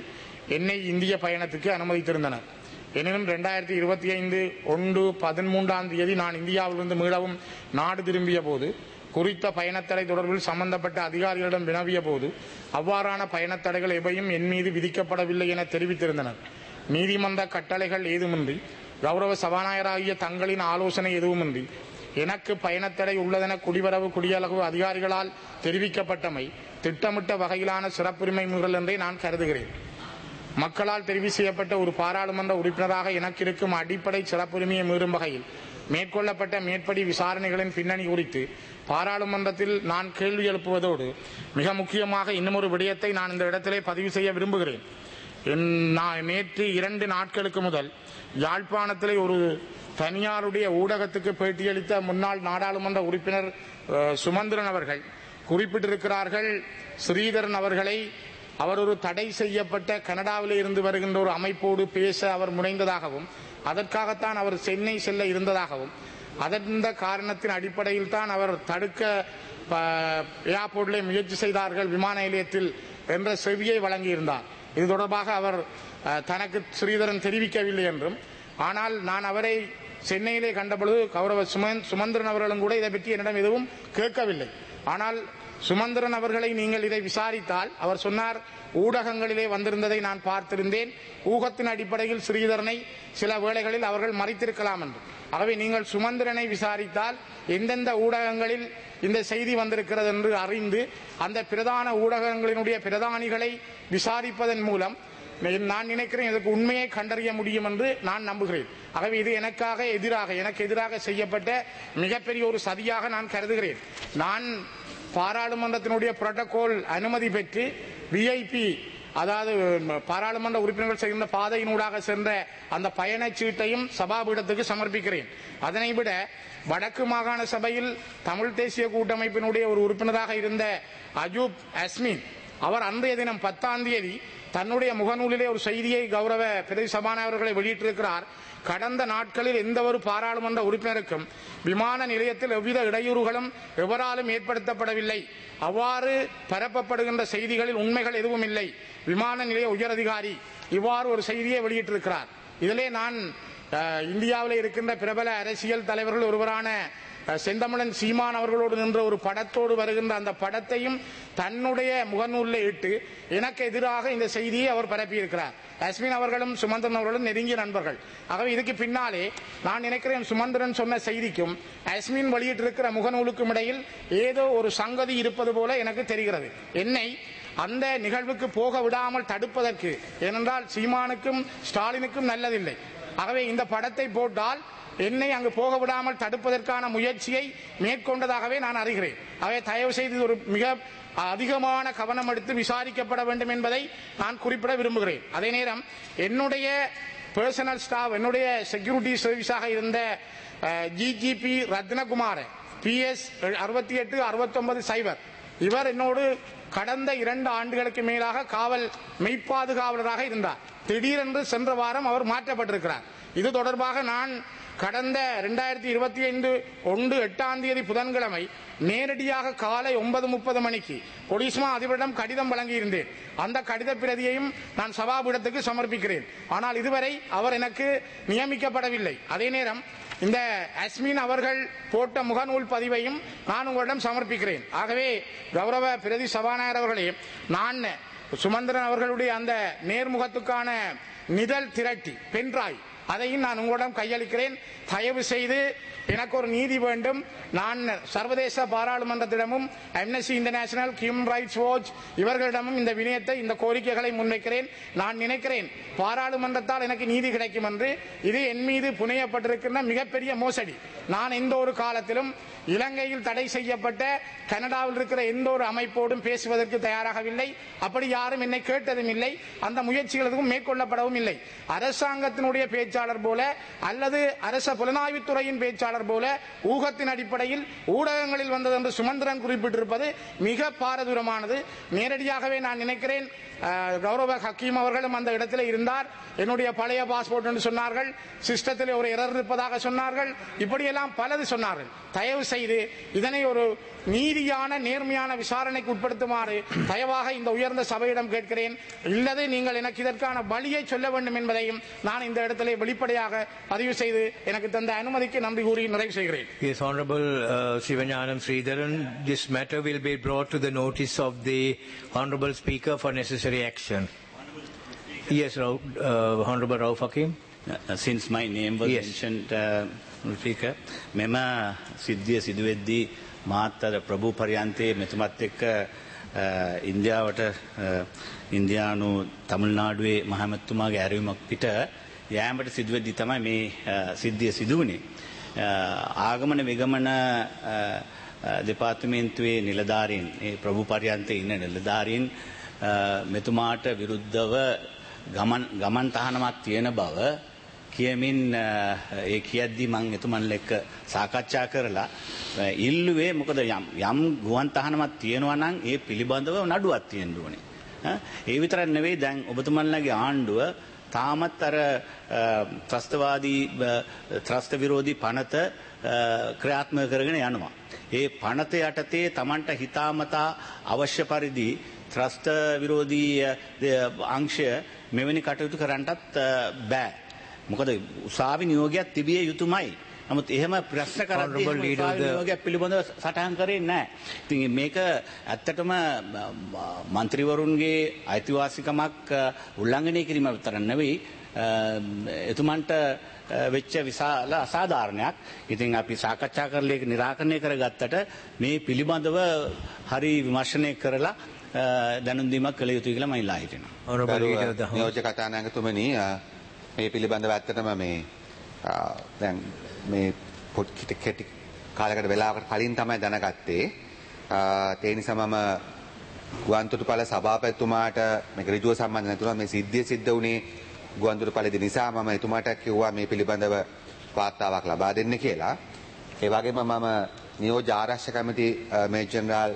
என்னை இந்திய பயணத்துக்கு அனுமதித்திருந்தனர். எனினும் இரண்டாயிரத்தி இருபத்தி ஐந்து ஒன்று பதிமூன்றாம் தேதி நான் இந்தியாவிலிருந்து மீளவும் நாடு திரும்பிய போது குறித்த பயணத்தடை தொடர்பில் சம்பந்தப்பட்ட அதிகாரிகளிடம் வினவிய போது அவ்வாறான பயணத்தடைகள் எவையும் என் மீது விதிக்கப்படவில்லை என தெரிவித்திருந்தனர். நீதிமன்ற கட்டளைகள் ஏதுமின்றி கௌரவ சபாநாயகராகிய தங்களின் ஆலோசனை எதுவுமின்றி எனக்கு பயணத்தடை உள்ளதென குடிவரவு குடியளவு அதிகாரிகளால் தெரிவிக்கப்பட்டமை திட்டமிட்ட வகையிலான சிறப்புரிமை மீறல் என்றே நான் கருதுகிறேன். மக்களால் தெரிவு செய்யப்பட்ட ஒரு பாராளுமன்ற உறுப்பினராக எனக்கு இருக்கும் அடிப்படை சிறப்புரிமையை மீறும் வகையில் மேற்கொள்ளப்பட்ட மேற்படி விசாரணைகளின் பின்னணி குறித்து பாராளுமன்றத்தில் நான் கேள்வி எழுப்புவதோடு மிக முக்கியமாக இன்னுமொரு விடயத்தை நான் இந்த இடத்திலே பதிவு செய்ய விரும்புகிறேன். நேற்று இரண்டு நாட்களுக்கு முதல் யாழ்ப்பாணத்திலே ஒரு தனியாருடைய ஊடகத்துக்கு பேட்டியளித்த முன்னாள் நாடாளுமன்ற உறுப்பினர் சுமந்திரன் அவர்கள் குறிப்பிட்டிருக்கிறார்கள், ஸ்ரீதரன் அவர்களை அவர் ஒரு தடை செய்யப்பட்ட கனடாவில் இருந்து வருகின்ற ஒரு அமைப்போடு பேச அவர் முனைந்ததாகவும் அதற்காகத்தான் அவர் சென்னை செல்ல இருந்ததாகவும் அந்த காரணத்தின் அடிப்படையில் தான் அவர் தடுக்க ஏர்போர்ட்டிலே முயற்சி செய்தார்கள் விமான நிலையத்தில் என்ற செவியை வழங்கியிருந்தார். இது தொடர்பாக அவர் தனக்கு ஸ்ரீதரன் தெரிவிக்கவில்லை என்றும், ஆனால் நான் அவரை சென்னையிலே கண்டபொழுது கௌரவ சுமந்திரன் அவர்களும் கூட இதை பற்றி என்னிடம் எதுவும் கேட்கவில்லை. ஆனால் சுமந்திரன் அவர்களை நீங்கள் இதை விசாரித்தால் அவர் சொன்னார், ஊடகங்களிலே வந்திருந்ததை நான் பார்த்திருந்தேன், ஊகத்தின் அடிப்படையில் ஸ்ரீதரனை சில வேளைகளில் அவர்கள் மறைத்திருக்கலாம் என்று. ஆகவே நீங்கள் சுமந்திரனை விசாரித்தால் எந்தெந்த ஊடகங்களில் இந்த செய்தி வந்திருக்கிறது என்று அறிந்து அந்த பிரதான ஊடகங்களினுடைய பிரதானிகளை விசாரிப்பதன் மூலம் நான் நினைக்கிறேன் இதற்கு உண்மையை கண்டறிய முடியும் என்று நான் நம்புகிறேன். ஆகவே இது எனக்காக எதிராக எனக்கு எதிராக செய்யப்பட்ட மிகப்பெரிய ஒரு சதியாக நான் கருதுகிறேன். நான் பாராளுமன்றத்தினுடைய புரோட்டோகால் அனுமதி பெற்று விஐபி அதாவது பாராளுமன்ற உறுப்பினர்கள் செல்கின்ற பாதையினூடாக சென்ற அந்த பயணச்சீட்டையும் சபாபீடத்துக்கு சமர்ப்பிக்கிறேன். அதனை விட வடக்கு மாகாண சபையில் தமிழ் தேசிய கூட்டமைப்பினுடைய ஒரு உறுப்பினராக இருந்த அஜூப் அஸ்மின் அவர் அன்றைய தினம் பத்தாம் தேதி தன்னுடைய முகநூலிலே ஒரு செய்தியை கௌரவ பிரதி சபாநாயகர்களை வெளியிட்டிருக்கிறார். கடந்த நாட்களில் எந்த ஒரு பாராளுமன்ற உறுப்பினருக்கும் விமான நிலையத்தில் எவ்வித இடையூறுகளும் எவராலும் ஏற்படுத்தப்படவில்லை. அவ்வாறு பரப்பப்படுகின்ற செய்திகளில் உண்மைகள் எதுவும் இல்லை. விமான நிலைய உயரதிகாரி இவ்வாறு ஒரு செய்தியை வெளியிட்டிருக்கிறார். இதிலே நான் இந்தியாவில் இருக்கின்ற பிரபல அரசியல் தலைவர்கள் ஒருவரான செந்தமிழன் சீமான் அவர்களோடு நின்ற ஒரு படத்தோடு வருகின்ற அந்த படத்தையும் தன்னுடைய முகநூலில் இட்டு எனக்கு எதிராக இந்த செய்தியை அவர் பரப்பியிருக்கிறார். அஸ்மின் அவர்களும் சுமந்திரன் அவர்களும் நெருங்கிய நண்பர்கள். ஆகவே இதுக்கு பின்னாலே நான் நினைக்கிறேன் சுமந்திரன் சொன்ன செய்திக்கும் அஸ்மின் வெளியிட்டிருக்கிற முகநூலுக்கும் இடையில் ஏதோ ஒரு சங்கதி இருப்பது போல எனக்கு தெரிகிறது. என்னை அந்த நிகழ்வுக்கு போக விடாமல் தடுப்பதற்கு, ஏனென்றால் சீமானுக்கும் ஸ்டாலினுக்கும் நல்லதில்லை. ஆகவே இந்த படத்தை போட்டால் என்னை அங்கு போக விடாமல் தடுப்பதற்கான முயற்சியை மேற்கொண்டதாகவே நான் அறிகிறேன். ஆகவே தயவு செய்து ஒரு மிக அதிகமான கவனம் எடுத்து விசாரிக்கப்பட வேண்டும் என்பதை நான் குறிப்பிட விரும்புகிறேன். அதே நேரம் என்னுடைய பர்சனல் ஸ்டாஃப், என்னுடைய செக்யூரிட்டி சர்வீஸாக இருந்த ஜிஜிபி ரத்னகுமார் பி எஸ் அறுபத்தி எட்டு அறுபத்தி ஒன்பது சைபர் இவர் என்னோடு கடந்த இரண்டு ஆண்டுகளுக்கு மேலாக காவல் மெய்ப்பாதுகாவலராக இருந்தார். திடீரென்று சென்ற வாரம் அவர் மாற்றப்பட்டிருக்கிறார். இது தொடர்பாக நான் கடந்த இரண்டாயிரத்தி இருபத்தி ஐந்து ஒன்று எட்டாம் தேதி புதன்கிழமை நேரடியாக காலை ஒன்பது முப்பது மணிக்கு பொலிஸ்மா அதிபரிடம் கடிதம் வழங்கியிருந்தேன். அந்த கடித பிரதியையும் நான் சபாபீடத்துக்கு சமர்ப்பிக்கிறேன். ஆனால் இதுவரை அவர் எனக்கு நியமிக்கப்படவில்லை. அதே நேரம் இந்த அஸ்மின் அவர்கள் போட்ட முகநூல் பதிவையும் நான் உங்களிடம் சமர்ப்பிக்கிறேன். ஆகவே கௌரவ பிரதி சபாநாயகர் அவர்களே, நான் சுமந்திரன் அவர்களுடைய அந்த நேர்முகத்துக்கான நிழல் திரட்டி பென்ட்ராய் அதையும் நான் உங்களிடம் கையளிக்கிறேன். தயவு செய்து எனக்கு ஒரு நீதி வேண்டும். நான் சர்வதேச பாராளுமன்றத்திடமும் Amnesty International, Human Rights Watch இவர்களிடமும் இந்த வினயத்தை இந்த கோரிக்கைகளை முன்வைக்கிறேன். நான் நினைக்கிறேன் பாராளுமன்றத்தால் எனக்கு நீதி கிடைக்கும் என்று. இது என் மீது புனையப்பட்டிருக்கின்ற மிகப்பெரிய மோசடி. நான் எந்த ஒரு காலத்திலும் இலங்கையில் தடை செய்யப்பட்ட கனடாவில் இருக்கிற எந்த ஒரு அமைப்போடும் பேசுவதற்கு தயாராகவில்லை. அப்படி யாரும் என்னை கேட்டதும் இல்லை. அந்த முயற்சிகள் எதுவும் மேற்கொள்ளப்படவும் இல்லை. அரசாங்கத்தினுடைய பேச்சு பேச்சாளர் போல அல்லது அரச புலனாய்வுத்துறையின் பேச்சாளர் போல ஊகத்தின் அடிப்படையில் ஊடகங்களில் வந்தது என்று சுமந்திரன் குறிப்பிட்டிருப்பது மிக பாரதூரமானது. நேரடியாகவே நான் நினைக்கிறேன் கௌரவ ஹக்கீம் அவர்களும் அந்த இடத்தில் இருந்தார். என்னுடைய பழைய பாஸ்போர்ட் என்று சொன்னார்கள், சிஸ்டத்தில் ஒரு எரர் இருப்பதாக சொன்னார்கள், இப்படியெல்லாம் பலது சொன்னார்கள். தயவு செய்து இதனை ஒரு நீதியான நேர்மையான விசாரணைக்கு உட்படுத்துமாறு தயவாக இந்த உயர்ந்த சபையிடம் கேட்கிறேன். இல்லது நீங்கள் எனக்கு இதற்கான வழியை சொல்ல வேண்டும் என்பதையும் நான் இந்த இடத்திலே வெளிப்படையாக பதிவு செய்து எனக்கு தந்த அனுமதிக்கு நன்றி கூறி நிறைவு செய்கிறேன். Yes, Honorable uh, Sivanyanam Sridharan, this matter will be brought to the notice of the Honorable Speaker for necessary action. Yes, Rauf, uh, Honorable Rauf Hakim. Uh, since my name was yes. mentioned, uh, Speaker, mema සිද්ධිය සිදු වෙද්දී මාතර ප්‍රභූ පරියන්තේ මෙතුමත් එක්ක ඉන්දියාවට ඉන්දියානු තමිල්නාඩුවේ මහමැතිතුමාගේ ඇරයුමක් පිට යෑමට සිදු වෙද්දී තමයි මේ සිද්ධිය සිදු වුණේ. ආගමන විගමන දෙපාර්තමේන්තුවේ නිලධාරීන් ඒ ප්‍රභූ පරියන්තේ ඉන්න නිලධාරීන් මෙතුමාට විරුද්ධව ගමන් ගමන් තහනමක් තියෙන බව කියමින් ඒ කියද්දි මම එතුමන්ලා එක්ක සාකච්ඡා කරලා ඉල්ලුවේ මොකද යම් යම් ගුවන් තහනමක් තියෙනවා නම් ඒ පිළිබඳව නඩුවක් තියෙන්න ඕනේ. ඒ විතරක් නෙවෙයි දැන් ඔබතුමන්ලාගේ ආණ්ඩුව තාමත් අර ත්‍රස්තවාදී ත්‍රස්ත විරෝධී පනත ක්‍රියාත්මක කරගෙන යනවා. ඒ පනත යටතේ Tamanට හිතාමතා අවශ්‍ය පරිදි ත්‍රස්ත විරෝධී අංශය මෙවැනි කටයුතු කරන්නටත් බෑ. මොකද උසාවි නියෝගයක් තිබිය යුතුමයි. නමුත් එහෙම ප්‍රශ්න කරද්දී උසාවි නියෝගයක් පිළිබඳව සටහන් කරේ නැහැ. ඉතින් මේක ඇත්තටම മന്ത്രിවරුන්ගේ අයිතිවාසිකමක් උල්ලංඝනය කිරීම විතර නෙවෙයි එතුමන්ට වෙච්ච විශාල අසාධාරණයක්. ඉතින් අපි සාකච්ඡා කරලා ඒක निराකරණය කරගත්තට මේ පිළිබඳව හරි විමර්ශනය කරලා දැනුම් දීමක් කළ යුතුයි කියලා මම ඉල්ලා හිටිනවා. නියෝජ්‍ය කතානායකතුමනි මේ පිළිබඳව ඇත්තටම මේ දැන් මේ පොඩි කෙටි කාලයකට වෙලාවකට කලින් තමයි දැනගත්තේ. ඒ නිසා මම ගුවන්තොටුපළ සභාපතිතුමාට මේක ඍජුව සම්බන්ධ නැතුණා මේ සිද්ධිය සිද්ධ වුණේ ගුවන්තොටුපළේදී නිසා මම එතුමාට කිව්වා මේ පිළිබඳව වාර්තාවක් ලබා දෙන්න කියලා. ඒ වගේම මම නියෝජ්‍ය ආරක්ෂක කමිටු මේජර් ජෙනරාල්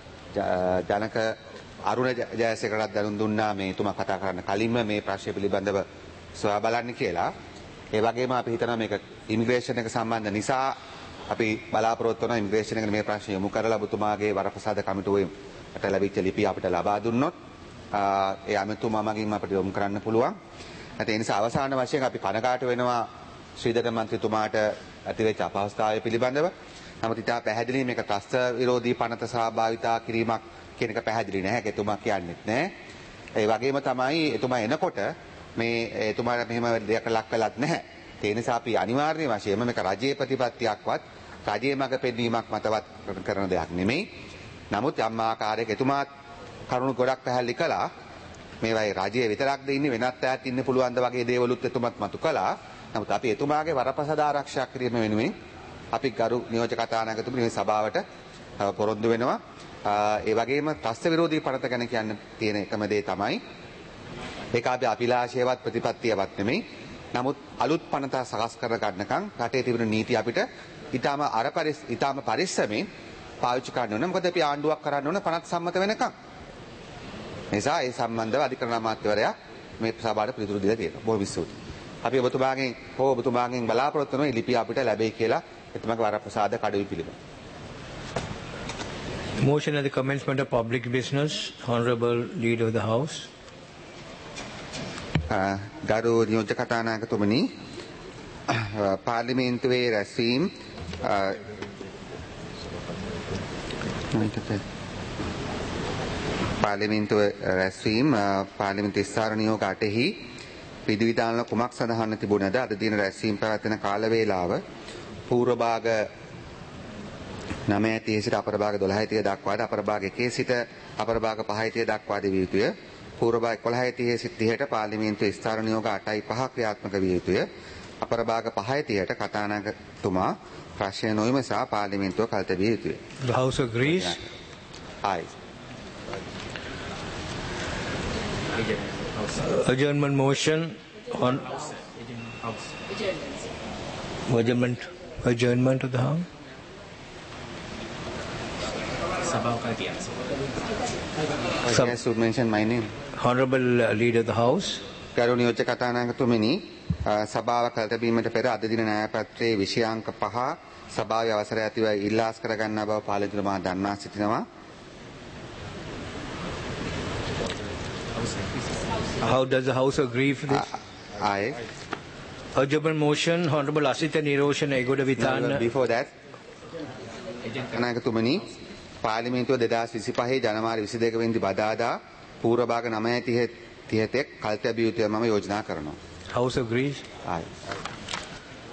ජනක අරුණ ජයසේකරට දැනුම් දුන්නා මේ එතුමා කතා කරන්න කලින්ම මේ ප්‍රශ්නය පිළිබඳව සොයා බලන්න කියලා. ඒ වගේම අපි හිතනවා මේක ඉමිග්‍රේෂන් එක සම්බන්ධ නිසා අපි බලාපොරොත්තු වෙනවා ඉමිග්‍රේෂන් එකට මේ ප්‍රශ්නය යොමු කරලා ඔබතුමාගේ වරප්‍රසාද කමිටුවෙන් අපට ලැබිච්ච ලිපිය අපිට ලබා දුන්නොත් ඒ අමතුමා මගින් අපිට යොමු කරන්න පුළුවන්. ඒ නිසා අවසාන වශයෙන් අපි කනගාටු වෙනවා ශ්‍රීධරන් මන්ත්‍රීතුමාට ඇතිවෙච්ච අපහසුතාවය පිළිබඳව. නමුත් ඉතා පැහැදිලි මේක ත්‍රස්ත විරෝධී පනත සහභාගිතා කිරීමක් කියන එක පැහැදිලි නැහැ. එතුමා කියන්නේත් නැහැ. ඒ වගේම තමයි එතුමා එනකොට මේ එතුමාට මෙහෙම දෙයක් ලක් කළත් නැහැ. ඒ නිසා අපි අනිවාර්ය වශයෙන්ම මේක රජයේ ප්‍රතිපත්තියක්වත් රජයේ මඟ පෙන්වීමක් මතවත් කරන දෙයක් නෙමෙයි. නමුත් යම් ආකාරයක එතුමාත් කරුණු ගොඩක් පැහැදිලි කළා. මේවයි රජයේ විතරක්ද ඉන්නේ වෙනත් ඈත් ඉන්න පුළුවන්ද වගේ දේවලුත් එතුමත් මතු කළා. නමුත් අපි එතුමාගේ වරප්‍රසාද ආරක්ෂා කිරීම වෙනුවෙන් අපි ගරු නියෝජ්‍ය කතානායකතුමනි මේ සභාවට පොරොන්දු වෙනවා. ඒ වගේම ත්‍රස්ත විරෝධී පනත ගැන කියන්න තියෙන එකම දේ තමයි ඒක අපි අභිලාෂයවත් ප්‍රතිපත්තියවත් නෙමෙයි. නමුත් අලුත් පනත සකස් කර ගන්නකම් රටේ තිබෙන නීති අපිට ඊටාම අර පරිස් ඊටාම පරිස්සමෙන් පාවිච්චි කරන්න ඕන. මොකද අපි ආණ්ඩුවක් කරන්න ඕන පනත සම්මත වෙනකම්. නිසා ඒ සම්බන්ධව අධිකරණ අමාත්‍යවරයා මේ සභාවට පිළිතුරු දීලා තියෙනවා. බොහොම ස්තුතියි. අපි ඔබතුමාගෙන් හෝ ඔබතුමාගෙන් බලාපොරොත්තු වෙනවා ලිපිය අපිට ලැබෙයි කියලා එතුමාගේ වරප්‍රසාද කඩවි පිළිබඳ. Motion at the commencement of public business. Honorable Leader of the House. ගරු නියෝජ්‍ය කතානායකතුමනි පාර්ලිමේන්තුවේ රැස්වීම පාර්ලිමේන්තුව රැස්වීම පාර්ලිමේන්තු විස්තර නියෝග අටෙහි විධිවිධාන කුමක් සඳහන් තිබුණද අද දින රැස්වීම පැවැත්වෙන කාල වේලාව පූර්ව භාග නවය තිහේ සිට අපර භාග දොළහ තිහ දක්වාද අපර භාග එකේ සිට අපර භාග පහයි තිහ දක්වා දිවිය යුතුය. පූර්ව භාග එකොළහයි තිහේ සිට තිහට පාර්ලිමේන්තු විස්තර නියෝග අටයි පහ ක්‍රියාත්මක විය යුතුය. අපර භාග පහයි තිහට කතානායකතුමා ප්‍රශ්න නොවිමසා පාර්ලිමේන්තුව කල්තැබිය යුතුය. The House agrees. Aye. Adjournment motion on Adjournment. Adjournment of the House. Sub- should mention my name. Honorable uh, Leader of the House. ගරු නියෝජ්‍ය කතානායකතුමනි සභාව කළතැබීමට පෙර අද දින න්‍යායපත්‍රයේ විෂයාංක පහ සභාවේ අවසරය ඇතිව ඉල්ලාස් කර ගන්නා බව පාලකතුමා දන්වා සිටිනවා. How does the House agree for this? Aye. Adjournment motion, Honorable Asita Niroshan Egoda No, Vitana. before that, කතානායකතුමනි පාර්ලිමේන්තුව දෙදාස් විසිපහේ ජනවාරි විසිදෙක වෙනිදා බදාදා පූර්ව භාග නවය තිහ තිහතෙක් කල්තැබිය යුතුය මම යෝජනා කරනවා. House agrees. Aye.